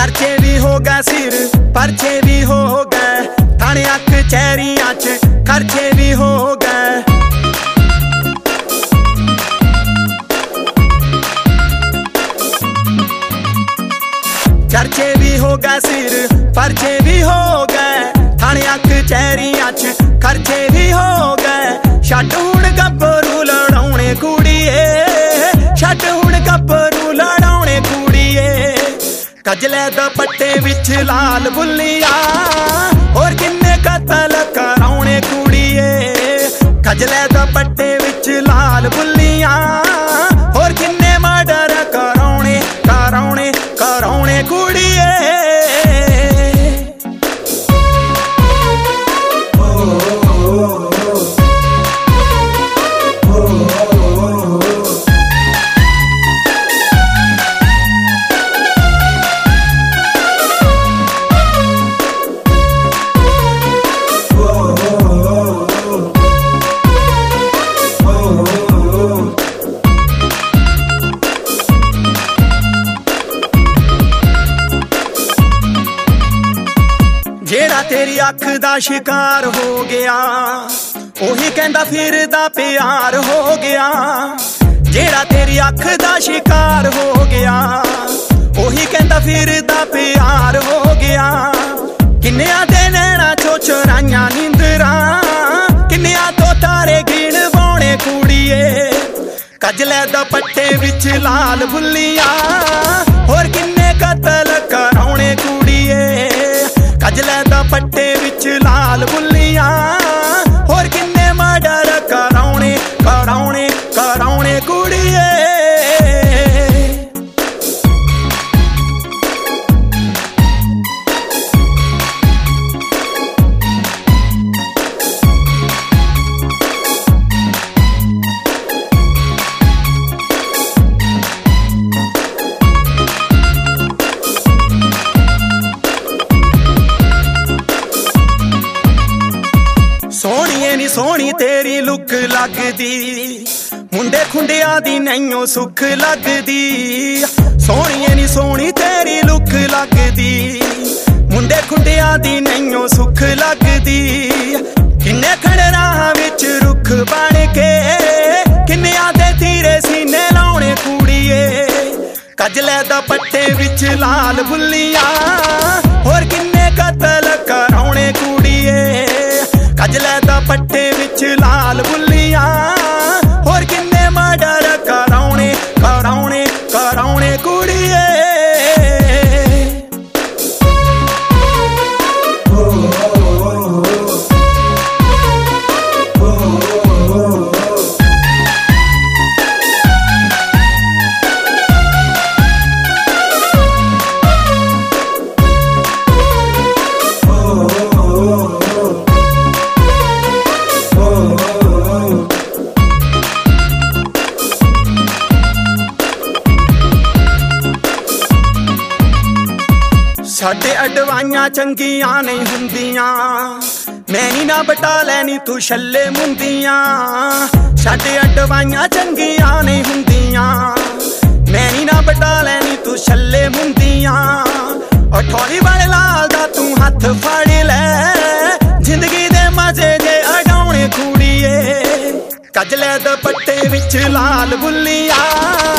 चर्चे भी हो गए सिर परचे भी हो गए, थाने कचहरियां च खर्चे भी हो गए। चर्चे भी हो गए सिर परचे भी हो गए, थाने कचहरियां च खर्चे भी हो गए। छड्ड हुण गब्बरू लड़ाउणे कुड़िए, छड्ड हुण गब्बरू लड़ाउणे कुड़िए। कजले दुपट्टे विच लाल बुल्लिया और किन्ने कतल कराउणे कुड़िए। कजले दुपट्टे विच लाल बुल्लिया और किन्ने मर्डर कराउणे कराउणे कराउणे कुड़िए। जेड़ा तेरी अख दा शिकार हो गया, ओही कहंदा फिरदा प्यार हो गया। जेड़ा तेरी अख दा शिकार हो गया, ओही कहंदा फिरदा प्यार हो गया। किन्नियां दे नैना चो चुराइयां नींदरां, किन्नियां तो तारे गिण बौणे कुड़िए। कजले दुपट्टे विच लाल बुल्लियां और किन्ने कतल कराउणे कुड़िए। कजले दुपट्टे विच लाल बुल्लियां और किन्ने मर्डर कराउणे कराउणे कराउणे कुड़िए। सोहणीए नी सोहणी तेरी लुक लगदी, मुंडे खुंडिया दी नैयों सुख लगदी। सोहणीए नी सोहणी तेरी लुक लगदी, मुंडे खुंडिया दी नैयों सुख लगदी। किन्ने खड़रा विच रुख बन के, किन्नियां दे तीरे सीने लाउणे कुड़िए। कजले दुपट्टे विच लाल बुल्लियां और किन्ने कतल कराउणे कुड़िए। कजले दुपट्टे विच लाल बुल्लियां और किन्ने मर्डर कराउणे कराउणे कराउणे कुड़िए। साडे अडवाइयां चंगियां नहीं हुंदियां, मैनी ना बटा लैनी तू छल्ले मुंदियां। साडे अडवाइयां चंगियां नहीं हुंदियां, मैनी ना बटा लैनी तू छल्ले मुंदियां। अठौरी वाले लाल दा तू हथ फड़ लै, जिंदगी दे मजे जे अडाउणे कुड़िए। कजले दुपट्टे विच लाल बुल्लियां